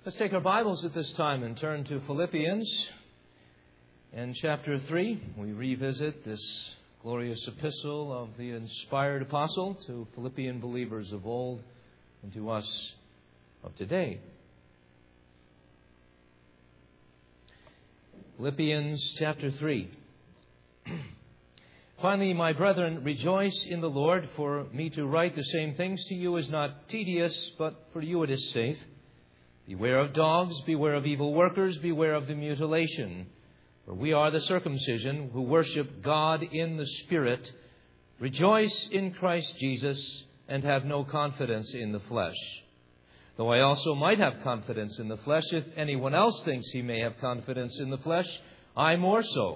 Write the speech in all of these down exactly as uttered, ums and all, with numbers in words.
Let's take our Bibles at this time and turn to Philippians and chapter three. We revisit this glorious epistle of the inspired apostle to Philippian believers of old and to us of today. Philippians chapter three. Finally, my brethren, rejoice in the Lord. For me to write the same things to you is not tedious, but for you it is safe. Beware of dogs, beware of evil workers, beware of the mutilation. For we are the circumcision who worship God in the Spirit, rejoice in Christ Jesus, and have no confidence in the flesh. Though I also might have confidence in the flesh, if anyone else thinks he may have confidence in the flesh, I more so.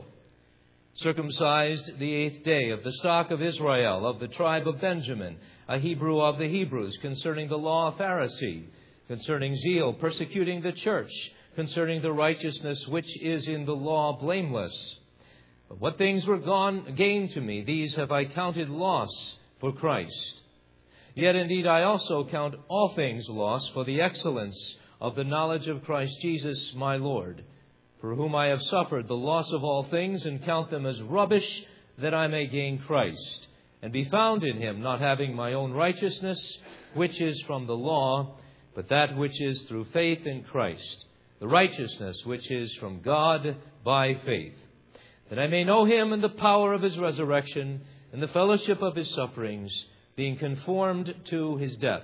Circumcised the eighth day, of the stock of Israel, of the tribe of Benjamin, a Hebrew of the Hebrews, concerning the law, a Pharisee, concerning zeal, persecuting the church, concerning the righteousness which is in the law, blameless. But what things were gone gained to me, these have I counted loss for Christ. Yet indeed I also count all things loss for the excellence of the knowledge of Christ Jesus my Lord, for whom I have suffered the loss of all things, and count them as rubbish, that I may gain Christ, and be found in him, not having my own righteousness, which is from the law, but that which is through faith in Christ, the righteousness which is from God by faith, that I may know him and the power of his resurrection, and the fellowship of his sufferings, being conformed to his death,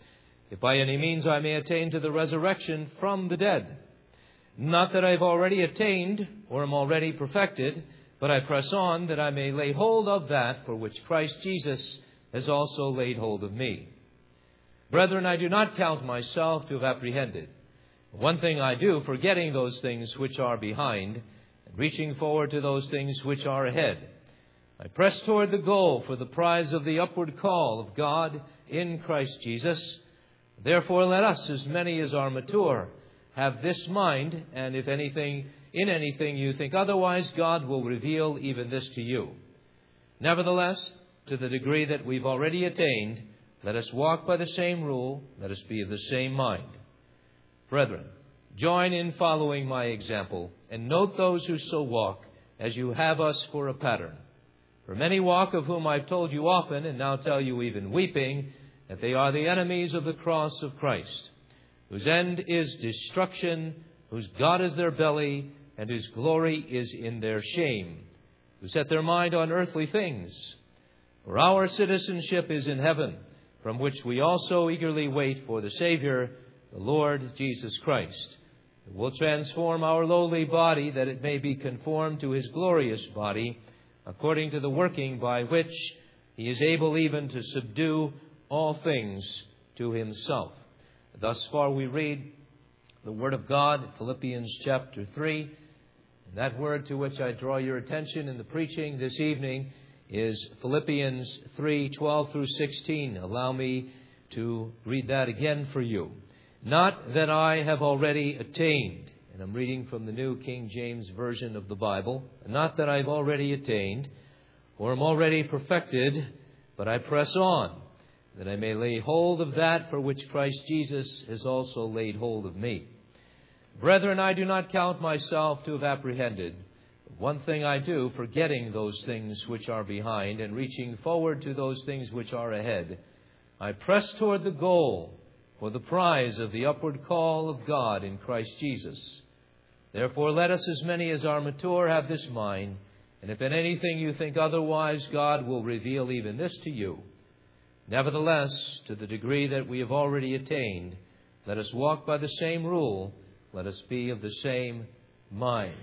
if by any means I may attain to the resurrection from the dead. Not that I have already attained or am already perfected, but I press on that I may lay hold of that for which Christ Jesus has also laid hold of me. Brethren, I do not count myself to have apprehended. One thing I do, forgetting those things which are behind, and reaching forward to those things which are ahead. I press toward the goal for the prize of the upward call of God in Christ Jesus. Therefore, let us, as many as are mature, have this mind, and if anything, in anything you think otherwise, God will reveal even this to you. Nevertheless, to the degree that we've already attained, let us walk by the same rule, let us be of the same mind. Brethren, join in following my example, and note those who so walk, as you have us for a pattern. For many walk, of whom I've told you often, and now tell you even weeping, that they are the enemies of the cross of Christ, whose end is destruction, whose God is their belly, and whose glory is in their shame, who set their mind on earthly things. For our citizenship is in heaven, from which we also eagerly wait for the Savior, the Lord Jesus Christ, who will transform our lowly body, that it may be conformed to his glorious body, according to the working by which he is able even to subdue all things to himself. Thus far we read the Word of God, Philippians chapter three. And that word to which I draw your attention in the preaching this evening is Philippians three, twelve through sixteen. Allow me to read that again for you. Not that I have already attained, and I'm reading from the New King James Version of the Bible, not that I've already attained or am already perfected, but I press on, that I may lay hold of that for which Christ Jesus has also laid hold of me. Brethren, I do not count myself to have apprehended. One thing I do, forgetting those things which are behind and reaching forward to those things which are ahead, I press toward the goal for the prize of the upward call of God in Christ Jesus. Therefore, let us, as many as are mature, have this mind, and if in anything you think otherwise, God will reveal even this to you. Nevertheless, to the degree that we have already attained, let us walk by the same rule, let us be of the same mind.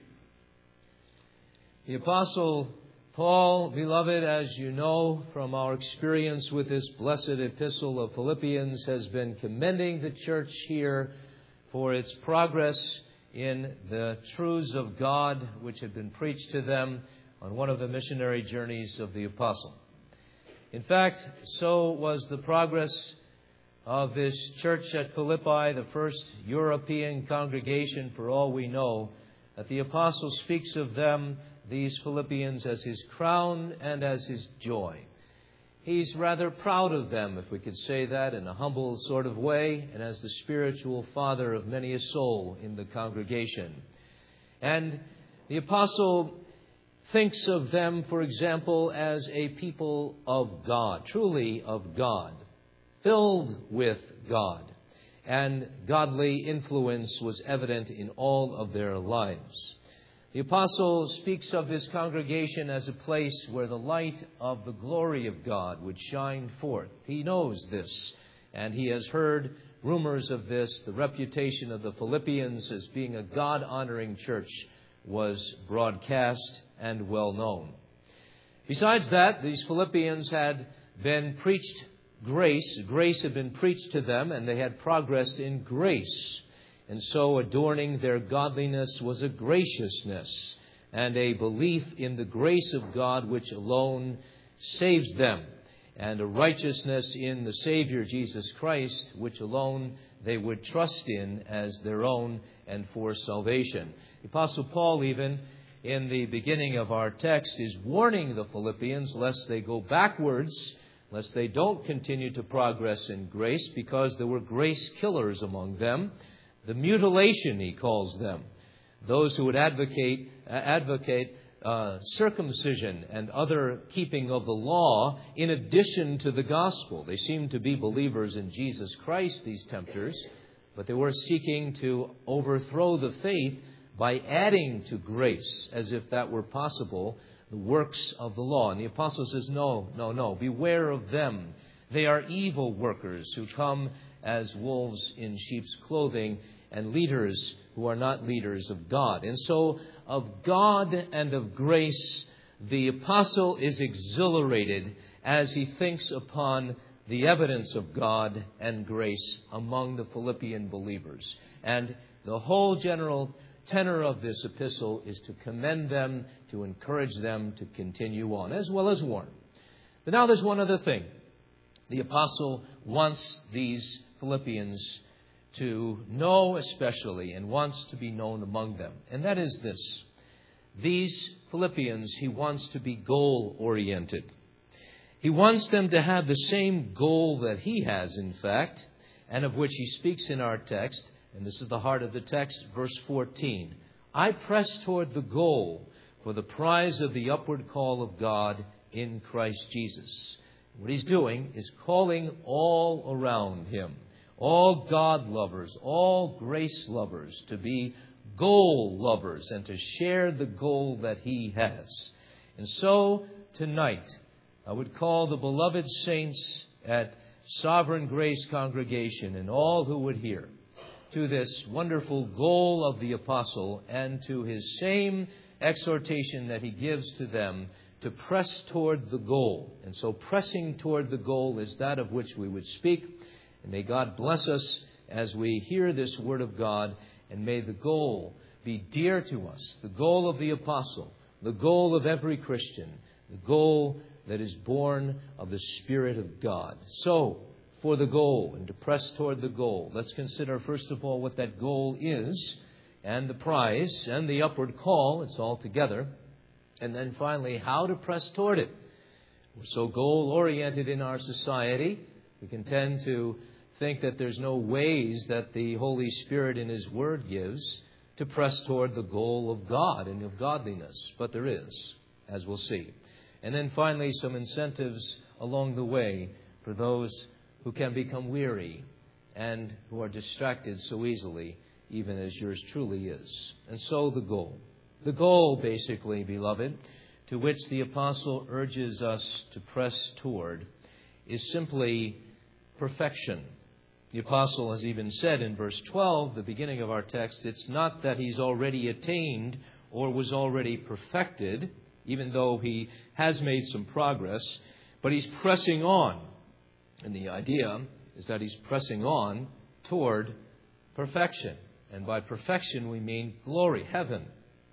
The Apostle Paul, beloved, as you know from our experience with this blessed epistle of Philippians, has been commending the church here for its progress in the truths of God which had been preached to them on one of the missionary journeys of the apostle. In fact, so was the progress of this church at Philippi, the first European congregation, for all we know, that the apostle speaks of them, these Philippians, as his crown and as his joy. he's rather proud of them, if we could say that, in a humble sort of way, and as the spiritual father of many a soul in the congregation. And the apostle thinks of them, for example, as a people of God, truly of God, filled with God. And godly influence was evident in all of their lives. The apostle speaks of this congregation as a place where the light of the glory of God would shine forth. He knows this, and he has heard rumors of this. The reputation of the Philippians as being a God-honoring church was broadcast and well known. Besides that, these Philippians had been preached grace. Grace had been preached to them, and they had progressed in grace. And so adorning their godliness was a graciousness and a belief in the grace of God which alone saves them, and a righteousness in the Savior Jesus Christ which alone they would trust in as their own and for salvation. The Apostle Paul, even in the beginning of our text, is warning the Philippians lest they go backwards, lest they don't continue to progress in grace, because there were grace killers among them. The mutilation, he calls them. Those who would advocate uh, advocate uh, circumcision and other keeping of the law in addition to the gospel. They seemed to be believers in Jesus Christ, these tempters, but they were seeking to overthrow the faith by adding to grace, as if that were possible, the works of the law. And the apostle says, no, no, no, beware of them. They are evil workers who come as wolves in sheep's clothing, and leaders who are not leaders of God. And so of God and of grace, the apostle is exhilarated as he thinks upon the evidence of God and grace among the Philippian believers. And the whole general tenor of this epistle is to commend them, to encourage them to continue on, as well as warn. But now there's one other thing. The apostle wants these Philippians to know especially, and wants to be known among them. And that is this. These Philippians, he wants to be goal-oriented. He wants them to have the same goal that he has, in fact, and of which he speaks in our text. And this is the heart of the text, verse fourteen. I press toward the goal for the prize of the upward call of God in Christ Jesus. What he's doing is calling all around him, all God lovers, all grace lovers, to be goal lovers and to share the goal that he has. And so tonight, I would call the beloved saints at Sovereign Grace Congregation and all who would hear to this wonderful goal of the apostle, and to his same exhortation that he gives to them to press toward the goal. And so pressing toward the goal is that of which we would speak. And may God bless us as we hear this word of God, and may the goal be dear to us, the goal of the apostle, the goal of every Christian, the goal that is born of the Spirit of God. So, for the goal and to press toward the goal, let's consider first of all what that goal is, and the prize and the upward call. It's all together. And then finally, how to press toward it. We're so goal-oriented in our society, we can tend to think that there's no ways that the Holy Spirit in His Word gives to press toward the goal of God and of godliness. But there is, as we'll see. And then finally, some incentives along the way for those who can become weary and who are distracted so easily, even as yours truly is. And so the goal. The goal, basically, beloved, to which the apostle urges us to press toward, is simply perfection. The apostle has even said in verse twelve, the beginning of our text, it's not that he's already attained or was already perfected, even though he has made some progress, but he's pressing on. And the idea is that he's pressing on toward perfection. And by perfection we mean glory, heaven.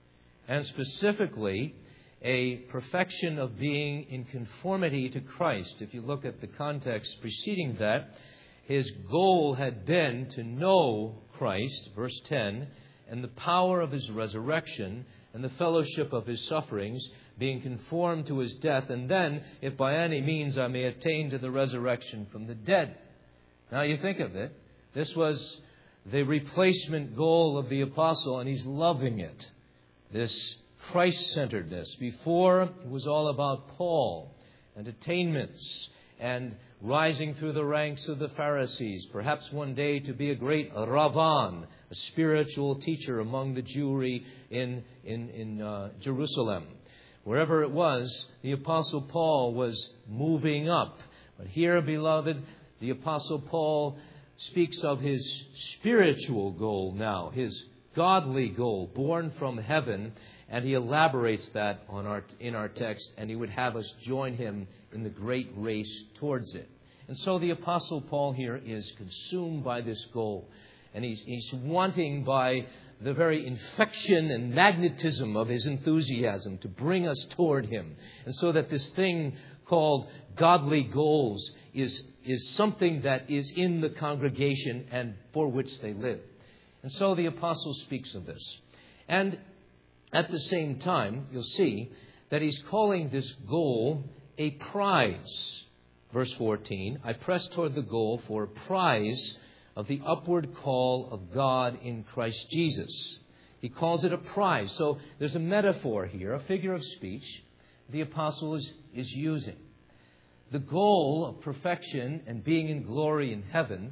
And specifically, a perfection of being in conformity to Christ. If you look at the context preceding that, his goal had been to know Christ, verse ten, and the power of his resurrection, and the fellowship of his sufferings, being conformed to his death, and then, if by any means I may attain to the resurrection from the dead. Now you think of it. This was the replacement goal of the apostle, and he's loving it. This Christ-centeredness. Before, it was all about Paul and attainments and rising through the ranks of the Pharisees, perhaps one day to be a great Ravan, a spiritual teacher among the Jewry in, in, in uh, Jerusalem. Wherever it was, the Apostle Paul was moving up. But here, beloved, the Apostle Paul speaks of his spiritual goal now, his godly goal, born from heaven, and he elaborates that on our, in our text, and he would have us join him in the great race towards it. And so the Apostle Paul here is consumed by this goal, and he's, he's wanting by the very infection and magnetism of his enthusiasm to bring us toward him. And so that this thing called godly goals is, is something that is in the congregation and for which they live. And so the apostle speaks of this. And at the same time, you'll see that he's calling this goal a prize. Verse fourteen, I press toward the goal for a prize of the upward call of God in Christ Jesus. He calls it a prize. So there's a metaphor here, a figure of speech the apostle is, is using. The goal of perfection and being in glory in heaven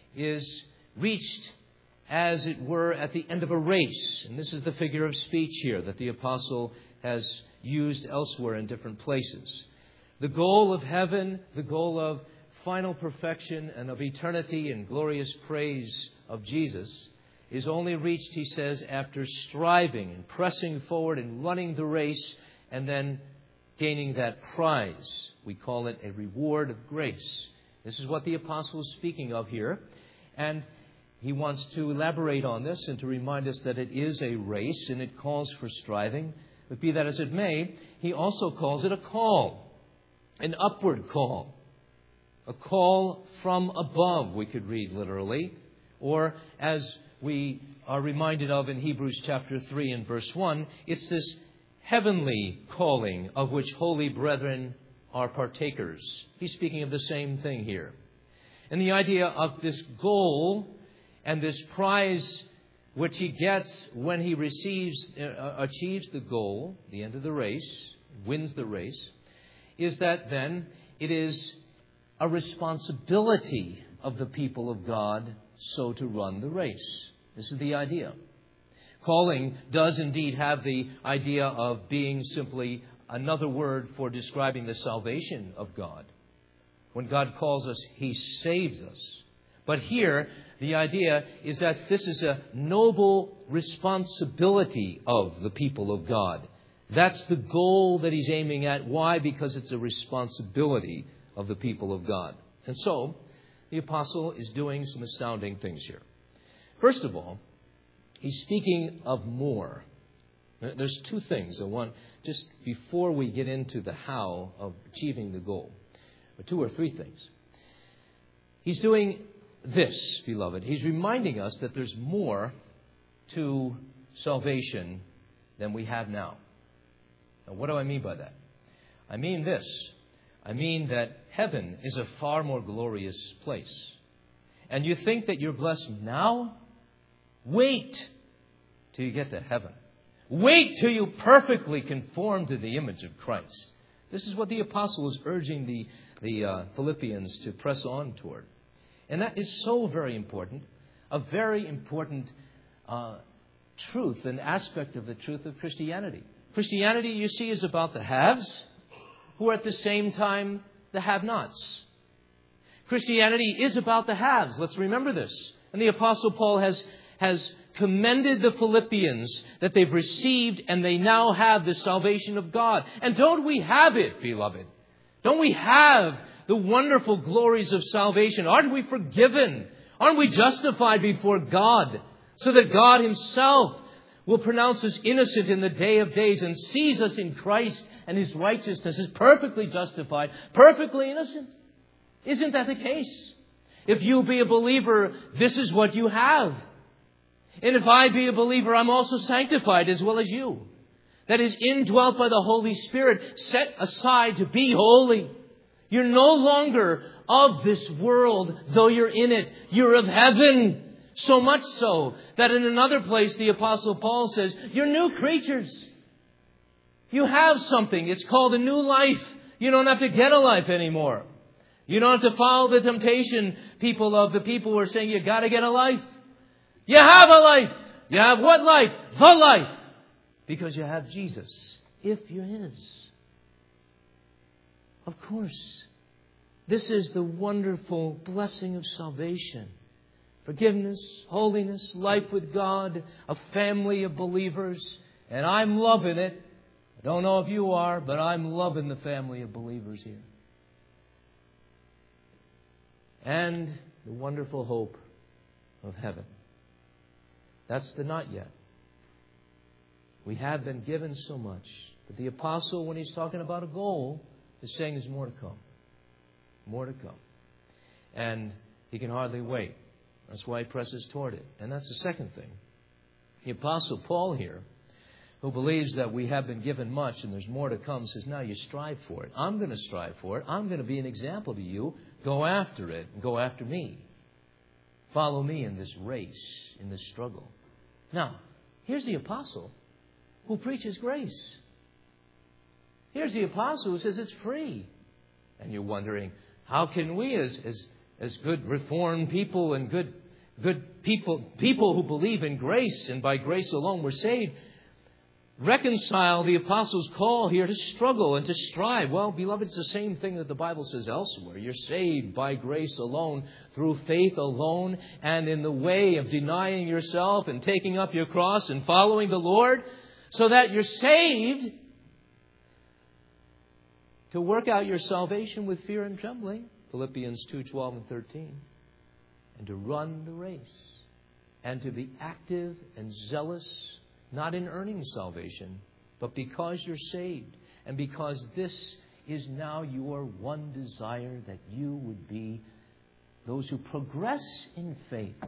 is reached, as it were, at the end of a race. And this is the figure of speech here that the apostle has used elsewhere in different places. The goal of heaven, the goal of final perfection and of eternity and glorious praise of Jesus is only reached, he says, after striving and pressing forward and running the race and then gaining that prize. We call it a reward of grace. This is what the apostle is speaking of here. And he wants to elaborate on this and to remind us that it is a race and it calls for striving. But be that as it may, he also calls it a call, an upward call. A call from above, we could read literally. Or as we are reminded of in Hebrews chapter three and verse one, it's this heavenly calling of which holy brethren are partakers. He's speaking of the same thing here. And the idea of this goal and this prize which he gets when he receives, uh, achieves the goal, the end of the race, wins the race, is that then it is a responsibility of the people of God so to run the race. This is the idea. Calling does indeed have the idea of being simply another word for describing the salvation of God. When God calls us, He saves us. But here, the idea is that this is a noble responsibility of the people of God. That's the goal that He's aiming at. Why? Because it's a responsibility of the people of God. And so, the apostle is doing some astounding things here. First of all, he's speaking of more. There's two things I want, just before we get into the how of achieving the goal, or two or three things. He's doing this, beloved. He's reminding us that there's more to salvation than we have now. Now, what do I mean by that? I mean this. I mean that heaven is a far more glorious place. And you think that you're blessed now? Wait till you get to heaven. Wait till you perfectly conform to the image of Christ. This is what the apostle is urging the, the uh, Philippians to press on toward. And that is so very important. A very important uh, truth, an aspect of the truth of Christianity. Christianity, you see, is about the haves who are at the same time the have-nots. Christianity is about the haves. Let's remember this. And the Apostle Paul has, has commended the Philippians that they've received and they now have the salvation of God. And don't we have it, beloved? Don't we have the wonderful glories of salvation? Aren't we forgiven? Aren't we justified before God so that God Himself will pronounce us innocent in the day of days and sees us in Christ and His righteousness is perfectly justified, perfectly innocent? Isn't that the case? If you be a believer, this is what you have. And if I be a believer, I'm also sanctified as well as you. that is indwelt by the Holy Spirit, set aside to be holy. You're no longer of this world, though you're in it. You're of heaven. So much so that in another place the Apostle Paul says, you're new creatures. You have something. It's called a new life. You don't have to get a life anymore. You don't have to follow the temptation, people of the people who are saying you got to get a life. You have a life. You have what life? The life. Because you have Jesus, if you're His. Of course, this is the wonderful blessing of salvation. Forgiveness, holiness, life with God, a family of believers. And I'm loving it. I don't know if you are, but I'm loving the family of believers here. And the wonderful hope of heaven. That's the not yet. We have been given so much. But the apostle, when he's talking about a goal, is saying there's more to come. More to come. And he can hardly wait. That's why he presses toward it. And that's the second thing. The apostle Paul here, who believes that we have been given much and there's more to come, says, now you strive for it. I'm going to strive for it. I'm going to be an example to you. Go after it and go after me. Follow me in this race, in this struggle. Now, here's the apostle who preaches grace. Here's the apostle who says it's free. And you're wondering, how can we as, as, as good reformed people and good, good people, people who believe in grace and by grace alone we're saved, reconcile the apostles' call here to struggle and to strive? Well, beloved, it's the same thing that the Bible says elsewhere. You're saved by grace alone, through faith alone, and in the way of denying yourself and taking up your cross and following the Lord, so that you're saved to work out your salvation with fear and trembling. Philippians two, twelve and thirteen. And to run the race. And to be active and zealous, not in earning salvation, but because you're saved. And because this is now your one desire, that you would be those who progress in faith.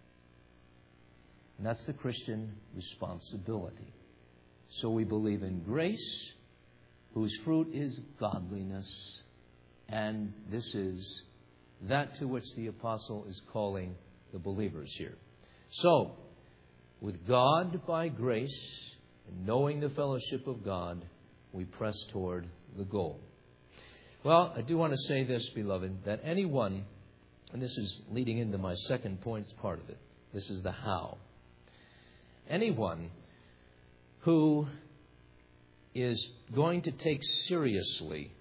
And that's the Christian responsibility. So we believe in grace, whose fruit is godliness. And this is that to which the apostle is calling the believers here. So, with God by grace and knowing the fellowship of God, we press toward the goal. Well, I do want to say this, beloved, that anyone, and this is leading into my second point, part of it. This is the how. Anyone who is going to take seriously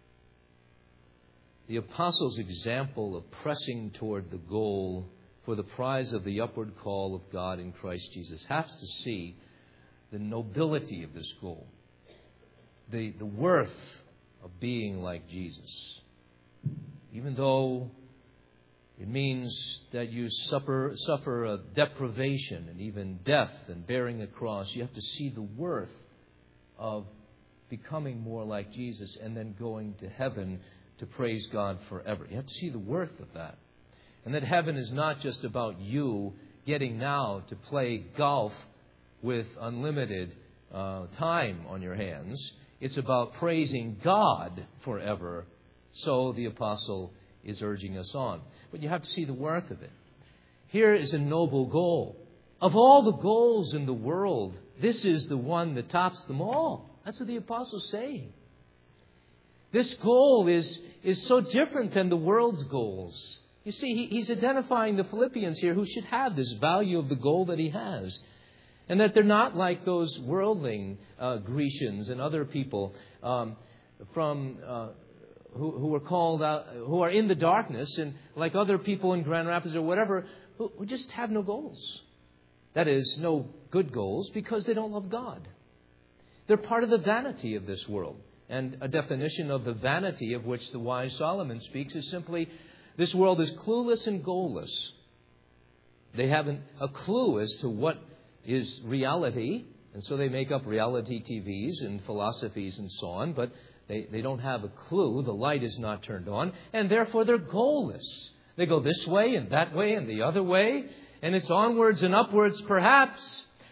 the apostle's example of pressing toward the goal for the prize of the upward call of God in Christ Jesus has to see the nobility of this goal, the, the worth of being like Jesus. Even though it means that you suffer, suffer a deprivation and even death and bearing a cross, you have to see the worth of becoming more like Jesus and then going to heaven to praise God forever. You have to see the worth of that. And that heaven is not just about you getting now to play golf with unlimited uh, time on your hands. It's about praising God forever. So the apostle is urging us on. But you have to see the worth of it. Here is a noble goal. Of all the goals in the world, this is the one that tops them all. That's what the apostle's saying. This goal is, is so different than the world's goals. You see, he, he's identifying the Philippians here who should have this value of the goal that he has. And that they're not like those worldling uh, Grecians and other people um, from uh, who, who are called out, who are in the darkness, and like other people in Grand Rapids or whatever, who, who just have no goals. That is, no good goals, because they don't love God. They're part of the vanity of this world. And a definition of the vanity of which the wise Solomon speaks is simply, this world is clueless and goalless. They haven't a clue as to what is reality, and so they make up reality T Vs and philosophies and so on, but they, they don't have a clue. The light is not turned on, and therefore they're goalless. They go this way and that way and the other way, and it's onwards and upwards perhaps,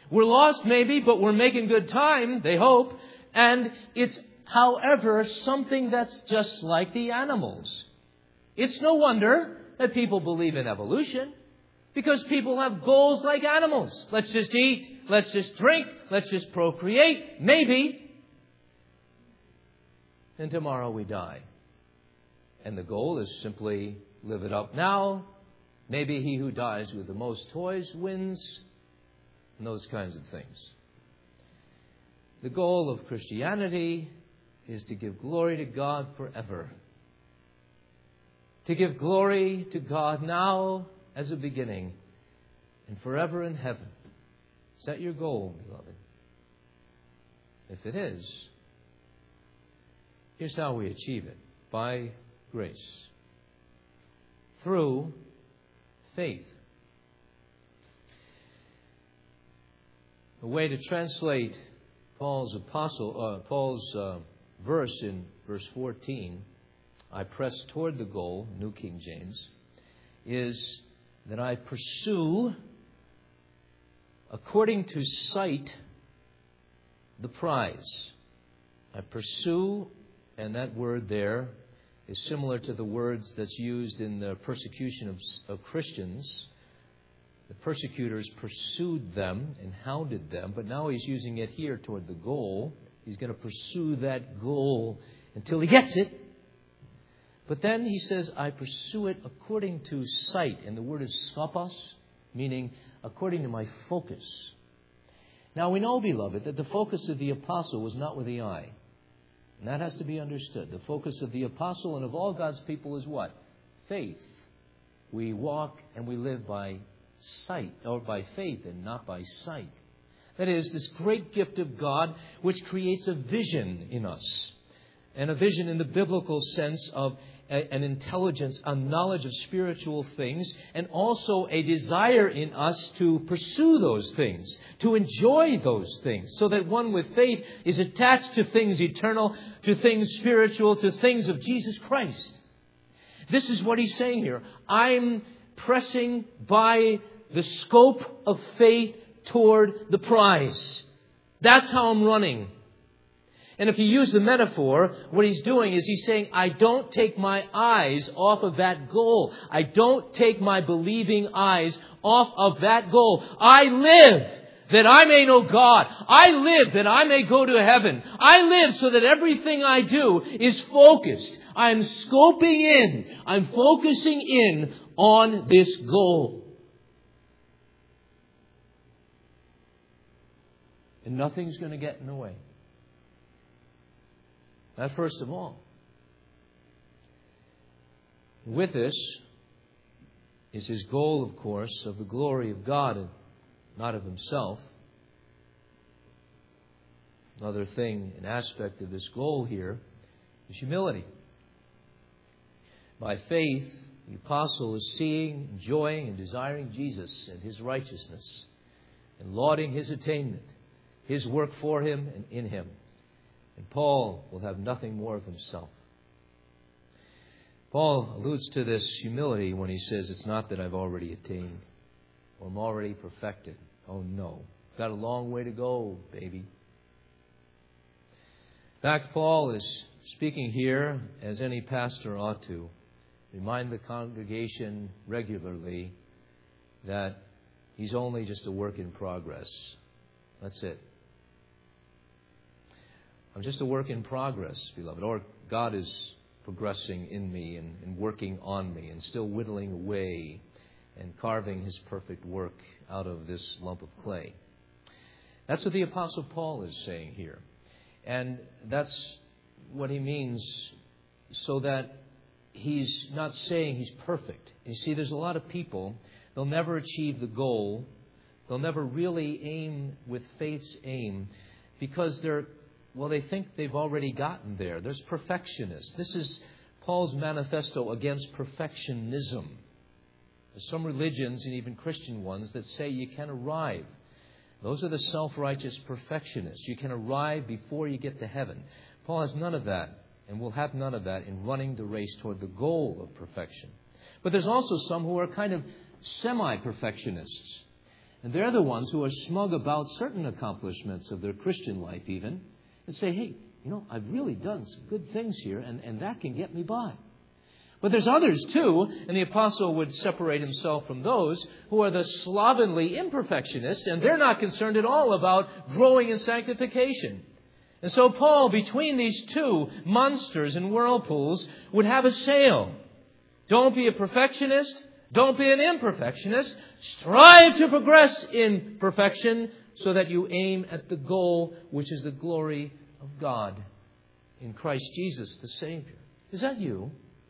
We're lost maybe, but we're making good time, they hope. And it's, however, something that's just like the animals. It's no wonder that people believe in evolution, because people have goals like animals. Let's just eat, let's just drink, let's just procreate, maybe. And tomorrow we die. And the goal is simply live it up now. Maybe he who dies with the most toys wins. And those kinds of things. The goal of Christianity is to give glory to God forever. To give glory to God now as a beginning and forever in heaven. Is that your goal, beloved? If it is, here's how we achieve it. By grace. Through faith. A way to translate Paul's apostle, uh, Paul's uh, verse in verse fourteen, I press toward the goal, New King James, is that I pursue, according to sight, the prize. I pursue, and that word there is similar to the words that's used in the persecution of, of Christians. The persecutors pursued them and hounded them, but now he's using it here toward the goal. He's going to pursue that goal until he gets it. But then he says, I pursue it according to sight. And the word is skopos, meaning according to my focus. Now we know, beloved, that the focus of the apostle was not with the eye. And that has to be understood. The focus of the apostle and of all God's people is what? Faith. We walk and we live by sight, or by faith and not by sight. That is, this great gift of God which creates a vision in us. And a vision in the biblical sense of a, an intelligence, a knowledge of spiritual things, and also a desire in us to pursue those things, to enjoy those things, so that one with faith is attached to things eternal, to things spiritual, to things of Jesus Christ. This is what he's saying here. I'm pressing by the scope of faith toward the prize. That's how I'm running. And if you use the metaphor, what he's doing is he's saying, I don't take my eyes off of that goal. I don't take my believing eyes off of that goal. I live that I may know God. I live that I may go to heaven. I live so that everything I do is focused. I'm scoping in. I'm focusing in on this goal. And nothing's going to get in the way. That first of all. With this is his goal, of course, of the glory of God and not of himself. Another thing, an aspect of this goal here is humility. By faith, the apostle is seeing, enjoying, and desiring Jesus and his righteousness, and lauding his attainment, his work for him and in him. And Paul will have nothing more of himself. Paul alludes to this humility when he says, it's not that I've already attained or I'm already perfected. Oh no. Got a long way to go, baby. In fact, Paul is speaking here, as any pastor ought to, remind the congregation regularly that he's only just a work in progress. That's it. I'm just a work in progress, beloved. Or God is progressing in me and, and working on me and still whittling away and carving his perfect work out of this lump of clay. That's what the Apostle Paul is saying here. And that's what he means, so that he's not saying he's perfect. You see, there's a lot of people, they'll never achieve the goal. They'll never really aim with faith's aim because they're Well, they think they've already gotten there. There's perfectionists. This is Paul's manifesto against perfectionism. There's some religions, and even Christian ones, that say you can arrive. Those are the self-righteous perfectionists. You can arrive before you get to heaven. Paul has none of that, and will have none of that in running the race toward the goal of perfection. But there's also some who are kind of semi-perfectionists. And they're the ones who are smug about certain accomplishments of their Christian life even, and say, hey, you know, I've really done some good things here, and, and that can get me by. But there's others too, and the apostle would separate himself from those who are the slovenly imperfectionists, and they're not concerned at all about growing in sanctification. And so Paul, between these two monsters and whirlpools, would have a sail. Don't be a perfectionist. Don't be an imperfectionist. Strive to progress in perfection so that you aim at the goal, which is the glory of God in Christ Jesus, the Savior. Is that you?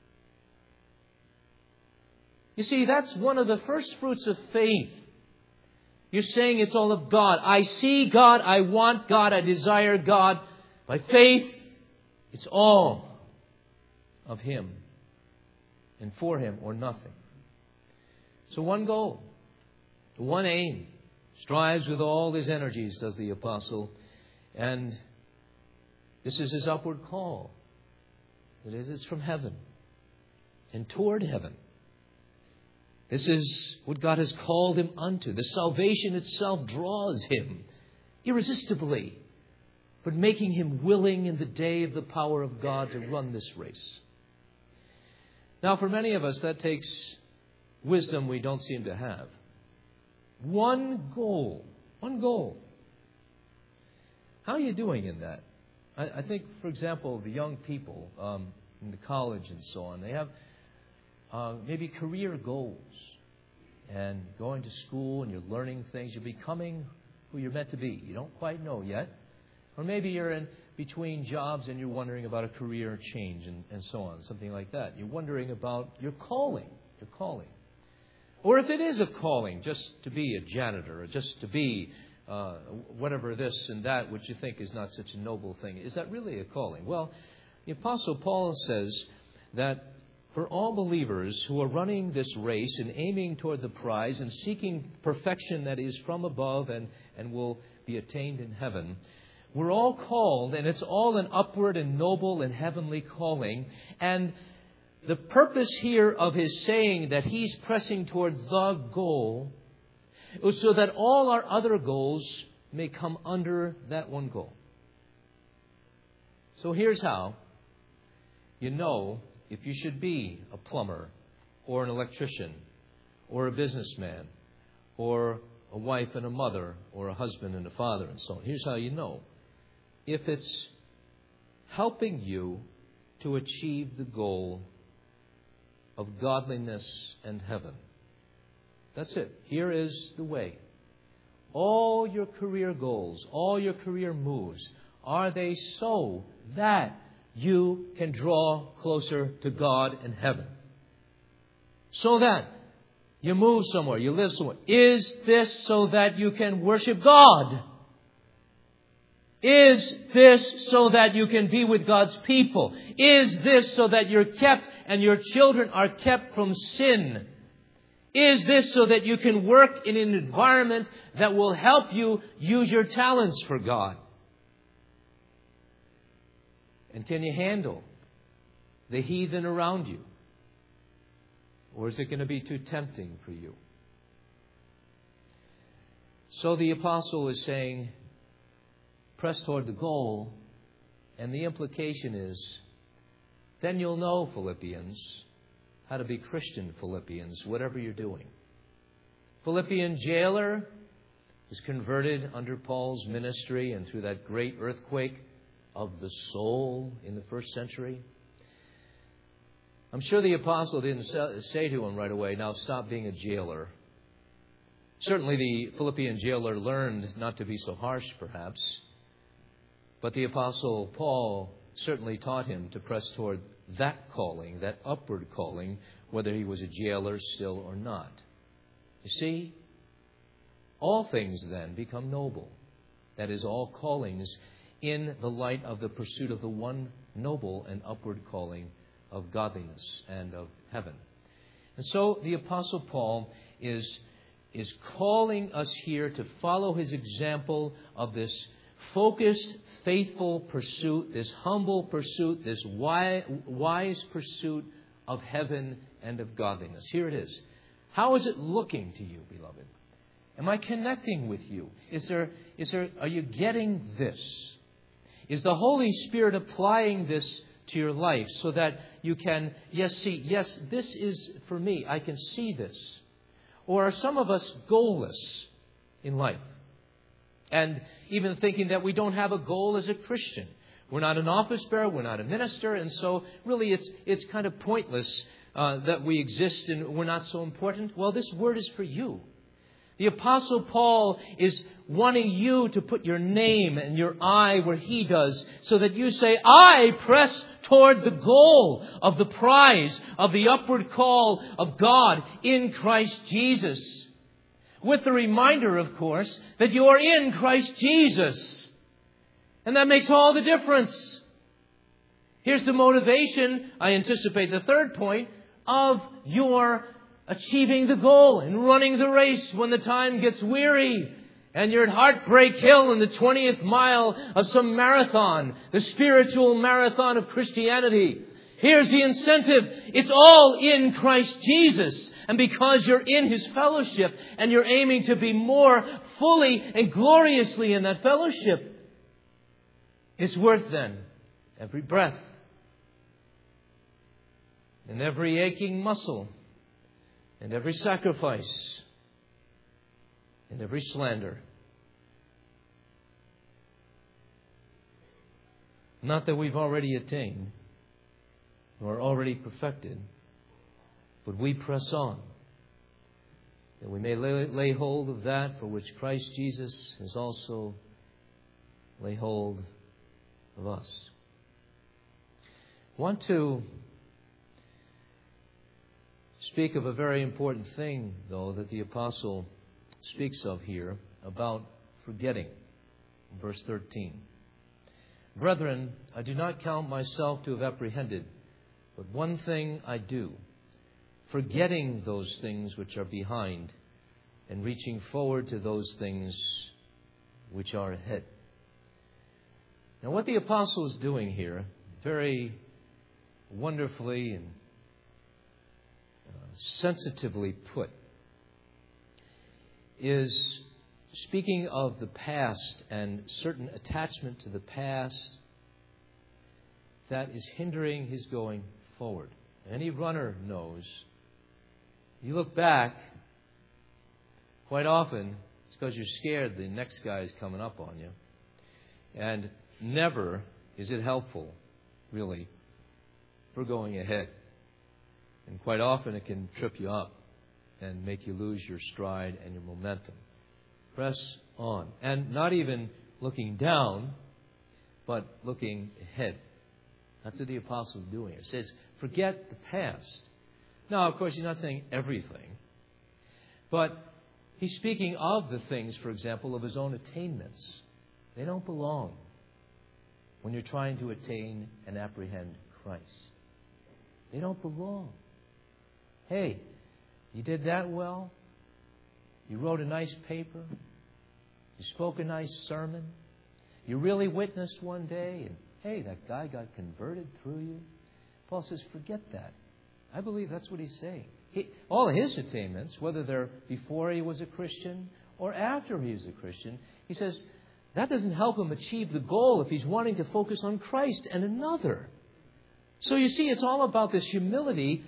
You see, that's one of the first fruits of faith. You're saying it's all of God. I see God, I want God, I desire God. By faith, it's all of Him and for Him or nothing. So one goal, one aim, strives with all his energies, does the apostle. And this is his upward call. It is, it's from heaven and toward heaven. This is what God has called him unto. The salvation itself draws him irresistibly, but making him willing in the day of the power of God to run this race. Now, for many of us, that takes wisdom we don't seem to have. One goal. One goal. How are you doing in that? I, I think, for example, the young people um, in the college and so on, they have uh, maybe career goals. And going to school and you're learning things. You're becoming who you're meant to be. You don't quite know yet. Or maybe you're in between jobs and you're wondering about a career change and, and so on. Something like that. You're wondering about your calling. Your calling. Or if it is a calling, just to be a janitor, or just to be uh, whatever this and that, which you think is not such a noble thing, is that really a calling? Well, the Apostle Paul says that for all believers who are running this race and aiming toward the prize and seeking perfection that is from above and, and will be attained in heaven, we're all called, and it's all an upward and noble and heavenly calling. And the purpose here of his saying that he's pressing toward the goal is so that all our other goals may come under that one goal. So here's how you know if you should be a plumber or an electrician or a businessman or a wife and a mother or a husband and a father and so on. Here's how you know. If it's helping you to achieve the goal of godliness and heaven. That's it. Here is the way. All your career goals, all your career moves, are they so that you can draw closer to God and heaven? So that you move somewhere, you live somewhere. Is this so that you can worship God? Is this so that you can be with God's people? Is this so that you're kept and your children are kept from sin? Is this so that you can work in an environment that will help you use your talents for God? And can you handle the heathen around you? Or is it going to be too tempting for you? So the apostle is saying, press toward the goal, and the implication is, then you'll know, Philippians, how to be Christian Philippians, whatever you're doing. Philippian jailer was converted under Paul's ministry and through that great earthquake of the soul in the first century. I'm sure the apostle didn't say to him right away, now stop being a jailer. Certainly the Philippian jailer learned not to be so harsh, perhaps. But the apostle Paul certainly taught him to press toward that calling, that upward calling, whether he was a jailer still or not. You see, all things then become noble. That is, all callings in the light of the pursuit of the one noble and upward calling of godliness and of heaven. And so the apostle Paul is, is calling us here to follow his example of this focused, faithful pursuit, this humble pursuit, this wise pursuit of heaven and of godliness. Here it is. How is it looking to you, beloved? Am I connecting with you? Is there, is there, are you getting this? Is the Holy Spirit applying this to your life so that you can, yes, see, yes, this is for me. I can see this. Or are some of us goalless in life? And even thinking that we don't have a goal as a Christian. We're not an office bearer, we're not a minister, and so really it's it's kind of pointless uh, that we exist and we're not so important. Well, this word is for you. The Apostle Paul is wanting you to put your name and your eye where he does, so that you say, I press toward the goal of the prize of the upward call of God in Christ Jesus. With the reminder, of course, that you are in Christ Jesus. And that makes all the difference. Here's the motivation, I anticipate the third point, of your achieving the goal and running the race when the time gets weary and you're at Heartbreak Hill in the twentieth mile of some marathon, the spiritual marathon of Christianity. Here's the incentive. It's all in Christ Jesus. And because you're in His fellowship and you're aiming to be more fully and gloriously in that fellowship, it's worth then every breath and every aching muscle and every sacrifice and every slander. Not that we've already attained nor already perfected, but we press on, that we may lay, lay hold of that for which Christ Jesus has also laid hold of us. I want to speak of a very important thing, though, that the apostle speaks of here about forgetting. Verse thirteen. Brethren, I do not count myself to have apprehended, but one thing I do, forgetting those things which are behind and reaching forward to those things which are ahead. Now, what the apostle is doing here, very wonderfully and uh, sensitively put, is speaking of the past and certain attachment to the past that is hindering his going forward. Any runner knows, you look back, quite often it's because you're scared the next guy is coming up on you. And never is it helpful, really, for going ahead. And quite often it can trip you up and make you lose your stride and your momentum. Press on. And not even looking down, but looking ahead. That's what the apostle is doing here. It says, forget the past. Now, of course, he's not saying everything. But he's speaking of the things, for example, of his own attainments. They don't belong when you're trying to attain and apprehend Christ. They don't belong. Hey, you did that well. You wrote a nice paper. You spoke a nice sermon. You really witnessed one day. And hey, that guy got converted through you. Paul says, forget that. I believe that's what he's saying. He, all his attainments, whether they're before he was a Christian or after he was a Christian, he says, that doesn't help him achieve the goal if he's wanting to focus on Christ and another. So you see, it's all about this humility,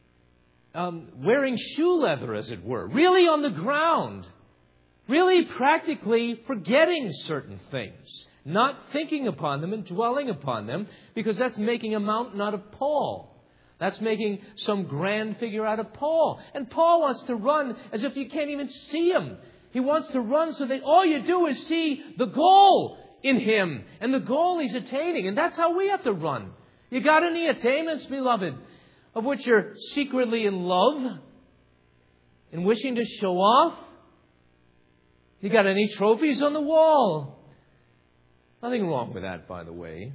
um, wearing shoe leather, as it were, really on the ground, really practically forgetting certain things, not thinking upon them and dwelling upon them, because that's making a mountain out of Paul. That's making some grand figure out of Paul. And Paul wants to run as if you can't even see him. He wants to run so that all you do is see the goal in him and the goal he's attaining. And that's how we have to run. You got any attainments, beloved, of which you're secretly in love and wishing to show off? You got any trophies on the wall? Nothing wrong with that, by the way.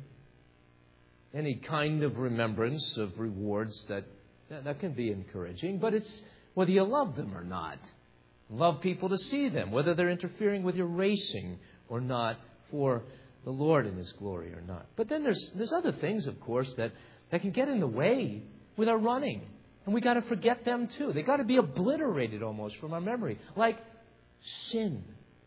Any kind of remembrance of rewards that that can be encouraging, but it's whether you love them or not. Love people to see them, whether they're interfering with your racing or not for the Lord in His glory or not. But then there's there's other things, of course, that, that can get in the way with our running. And we got to forget them too. They got to be obliterated almost from our memory. Like sin.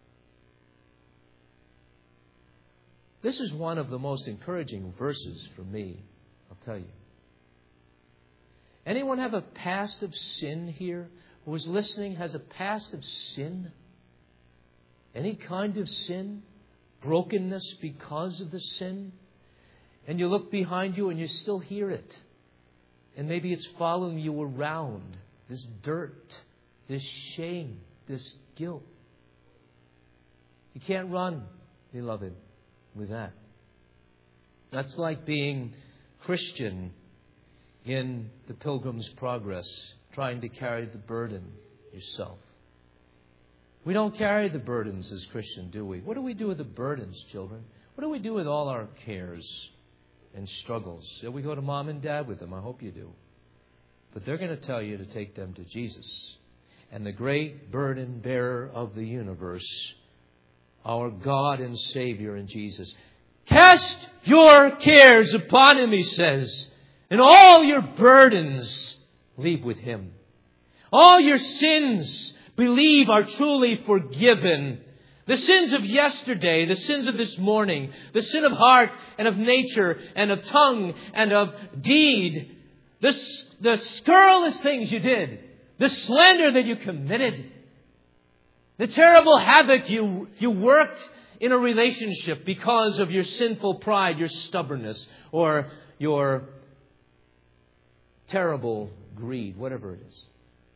This is one of the most encouraging verses for me, I'll tell you. Anyone have a past of sin here? Who is listening has a past of sin? Any kind of sin? Brokenness because of the sin? And you look behind you and you still hear it. And maybe it's following you around. This dirt, this shame, this guilt. You can't run, beloved, with that. That's like being Christian in the Pilgrim's Progress, trying to carry the burden yourself. We don't carry the burdens as Christians, do we? What do we do with the burdens, children? What do we do with all our cares and struggles? Yeah, we go to mom and dad with them. I hope you do. But they're going to tell you to take them to Jesus. And the great burden bearer of the universe, our God and Savior in Jesus. Cast your cares upon Him, He says, and all your burdens leave with Him. All your sins, believe, are truly forgiven. The sins of yesterday, the sins of this morning, the sin of heart and of nature and of tongue and of deed, the, the scurrilous things you did, the slander that you committed, the terrible havoc you, you worked in a relationship because of your sinful pride, your stubbornness, or your terrible greed, whatever it is.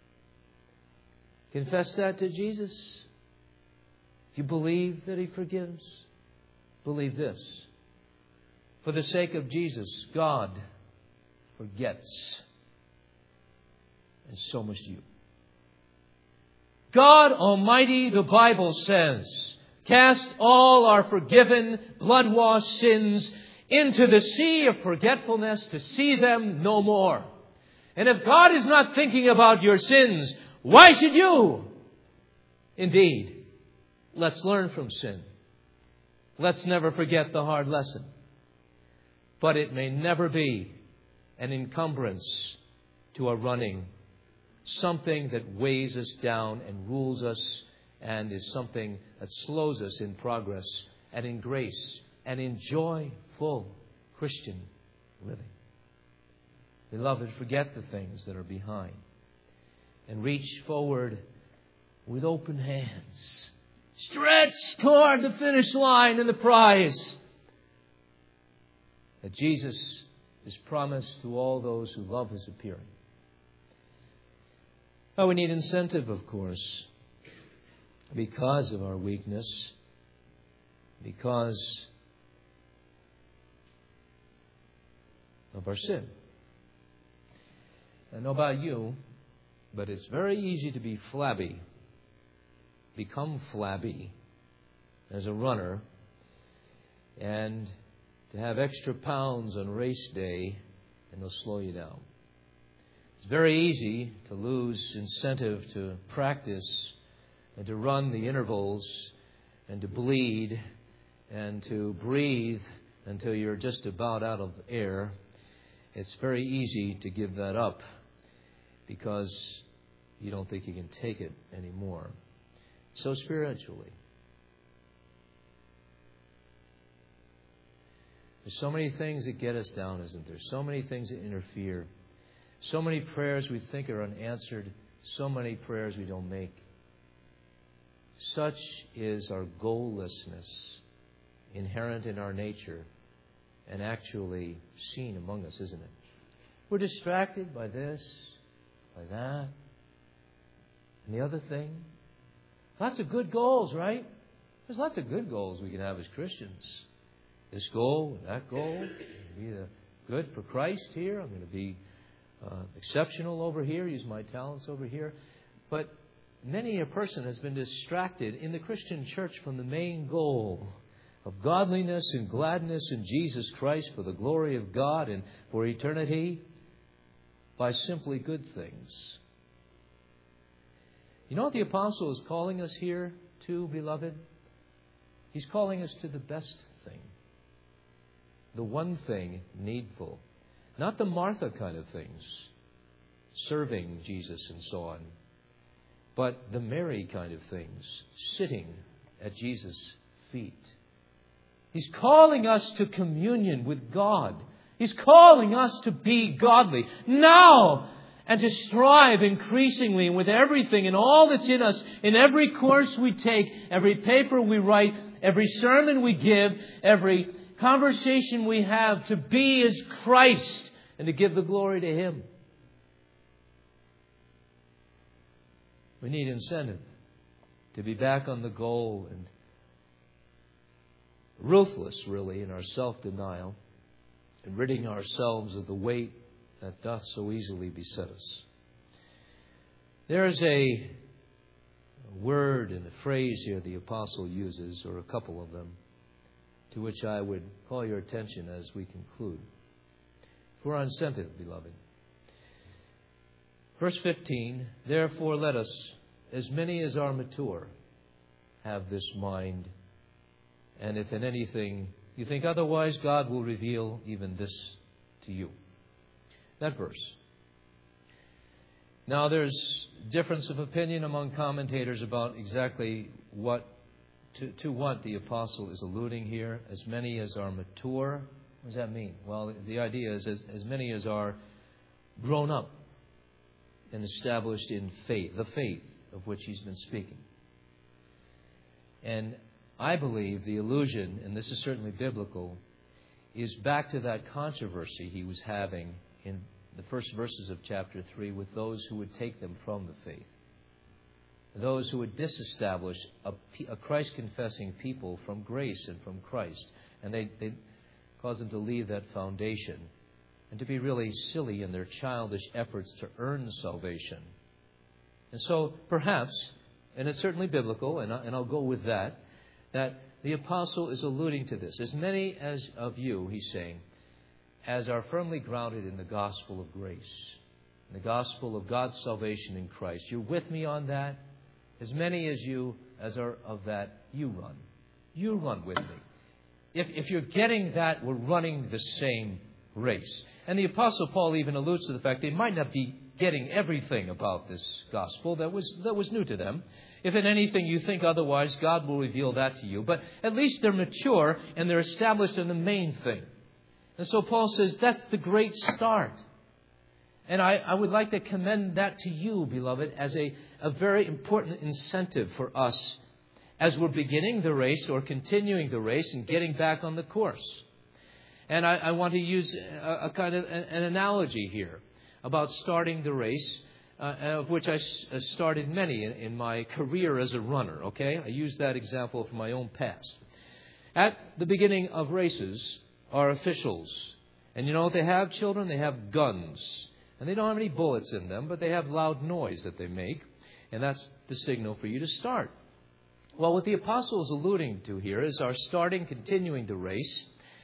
Confess that to Jesus. If you believe that He forgives, believe this. For the sake of Jesus, God forgets. And so must you. God Almighty, the Bible says, cast all our forgiven, blood-washed sins into the sea of forgetfulness to see them no more. And if God is not thinking about your sins, why should you? Indeed, let's learn from sin. Let's never forget the hard lesson. But it may never be an encumbrance to our running, something that weighs us down and rules us, and is something that slows us in progress and in grace and in joyful Christian living. Beloved, forget the things that are behind and reach forward with open hands. Stretch toward the finish line and the prize that Jesus is promised to all those who love His appearing. Now, we need incentive, of course, because of our weakness, because of our sin. I don't know about you, but it's very easy to be flabby, become flabby as a runner, and to have extra pounds on race day, and they'll slow you down. It's very easy to lose incentive to practice and to run the intervals and to bleed and to breathe until you're just about out of air. It's very easy to give that up because you don't think you can take it anymore. So spiritually, there's so many things that get us down, isn't there? So many things that interfere. So many prayers we think are unanswered. So many prayers we don't make. Such is our goallessness, inherent in our nature and actually seen among us, isn't it? We're distracted by this, by that, and the other thing. Lots of good goals, right? There's lots of good goals we can have as Christians. This goal, that goal. Be the good for Christ here. I'm going to be uh, exceptional over here. Use my talents over here. But many a person has been distracted in the Christian church from the main goal of godliness and gladness in Jesus Christ for the glory of God and for eternity by simply good things. You know what the apostle is calling us here to, beloved? He's calling us to the best thing. The one thing needful. Not the Martha kind of things. Serving Jesus and so on. but the Mary kind of things, sitting at Jesus' feet. He's calling us to communion with God. He's calling us to be godly now and to strive increasingly with everything and all that's in us, in every course we take, every paper we write, every sermon we give, every conversation we have, to be as Christ and to give the glory to Him. We need incentive to be back on the goal and ruthless, really, in our self-denial and ridding ourselves of the weight that doth so easily beset us. There is a word and a phrase here the apostle uses, or a couple of them, to which I would call your attention as we conclude. For our incentive, beloved. Verse fifteen, therefore let us, as many as are mature, have this mind. And if in anything you think otherwise, God will reveal even this to you. That verse. Now there's difference of opinion among commentators about exactly what to, to what the apostle is alluding here. As many as are mature. What does that mean? Well, the idea is as, as many as are grown up and established in faith, the faith of which he's been speaking. And I believe the allusion, and this is certainly biblical, is back to that controversy he was having in the first verses of chapter three with those who would take them from the faith. Those who would disestablish a, a Christ-confessing people from grace and from Christ. And they, they cause them to leave that foundation and to be really silly in their childish efforts to earn salvation. And so perhaps, and it's certainly biblical, and, I, and I'll go with that, that the apostle is alluding to this. As many as of you, he's saying, as are firmly grounded in the gospel of grace, in the gospel of God's salvation in Christ. You're with me on that? As many as you as are of that, you run. You run with me. If, if you're getting that, we're running the same race. And the apostle Paul even alludes to the fact they might not be getting everything about this gospel that was that was new to them. If in anything you think otherwise, God will reveal that to you. But at least they're mature and they're established in the main thing. And so Paul says that's the great start. And I, I would like to commend that to you, beloved, as a, a very important incentive for us as we're beginning the race or continuing the race and getting back on the course. And I, I want to use a, a kind of an, an analogy here about starting the race, uh, of which I s- started many in, in my career as a runner, okay? I use that example from my own past. At the beginning of races are officials. And you know what they have, children? They have guns. And they don't have any bullets in them, but they have loud noise that they make. And that's the signal for you to start. Well, what the apostle is alluding to here is our starting, continuing the race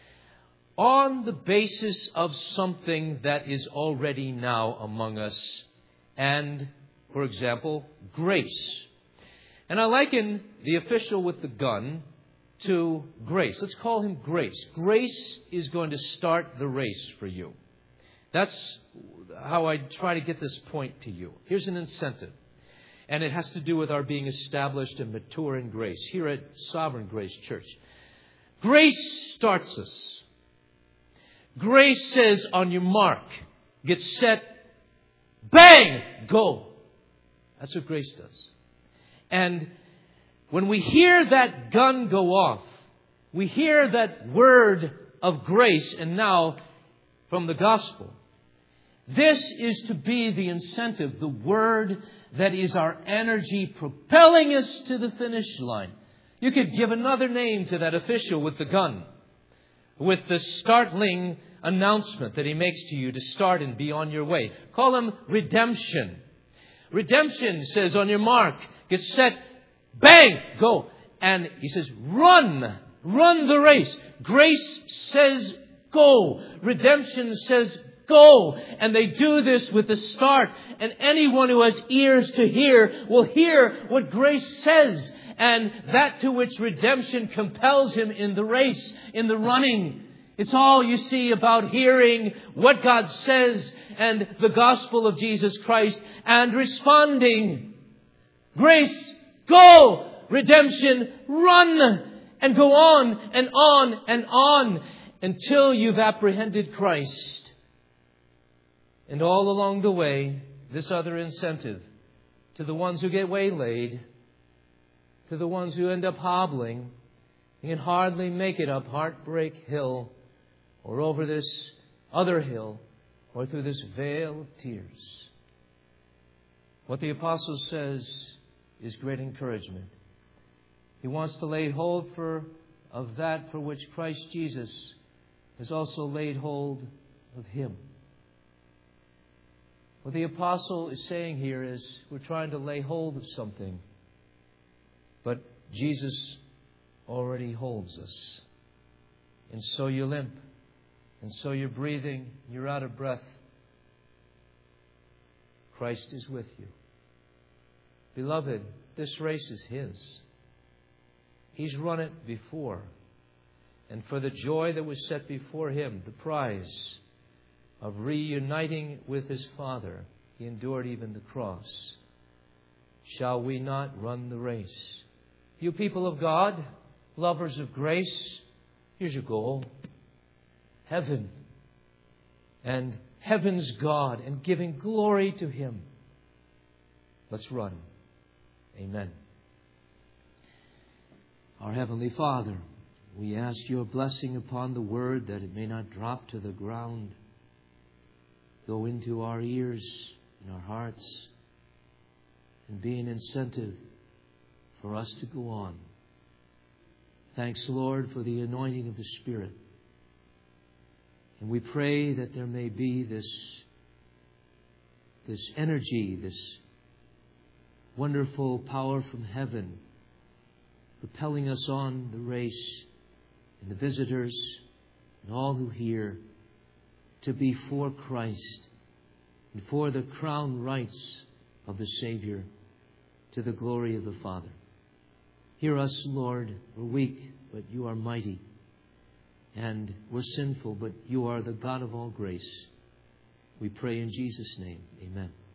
on the basis of something that is already now among us. And, for example, grace. And I liken the official with the gun to grace. Let's call him Grace. Grace is going to start the race for you. That's how I try to get this point to you. Here's an incentive. And it has to do with our being established and mature in grace here at Sovereign Grace Church. Grace starts us. Grace says, on your mark, get set, bang, go. That's what grace does. And when we hear that gun go off, we hear that word of grace, and now from the gospel. This is to be the incentive, the word that is our energy propelling us to the finish line. You could give another name to that official with the gun, with the startling announcement that he makes to you to start and be on your way. Call him redemption. Redemption says, on your mark, get set, bang, go. And he says, run, run the race. Grace says, go. Redemption says, go. And they do this with the start. And anyone who has ears to hear will hear what grace says. And that to which redemption compels him in the race, in the running. It's all, you see, about hearing what God says and the gospel of Jesus Christ and responding. Grace, go. Redemption, run. And go on and on and on until you've apprehended Christ. And all along the way, this other incentive to the ones who get waylaid, to the ones who end up hobbling, and can hardly make it up Heartbreak Hill, or over this other hill, or through this vale of tears. What the apostle says is great encouragement. He wants to lay hold for, of that for which Christ Jesus has also laid hold of him. What the apostle is saying here is we're trying to lay hold of something, but Jesus already holds us. And so you limp, and so you're breathing, you're out of breath. Christ is with you. Beloved, this race is His. He's run it before. And for the joy that was set before Him, the prize of reuniting with His Father, He endured even the cross. Shall we not run the race? You people of God, lovers of grace, here's your goal. Heaven. And heaven's God, and giving glory to Him. Let's run. Amen. Our Heavenly Father, we ask Your blessing upon the Word, that it may not drop to the ground, go into our ears and our hearts, and be an incentive for us to go on. Thanks, Lord, for the anointing of the Spirit. And we pray that there may be this, this energy, this wonderful power from heaven, propelling us on the race, and the visitors and all who hear, to be for Christ and for the crown rights of the Savior, to the glory of the Father. Hear us, Lord. We're weak, but You are mighty. And we're sinful, but You are the God of all grace. We pray in Jesus' name. Amen.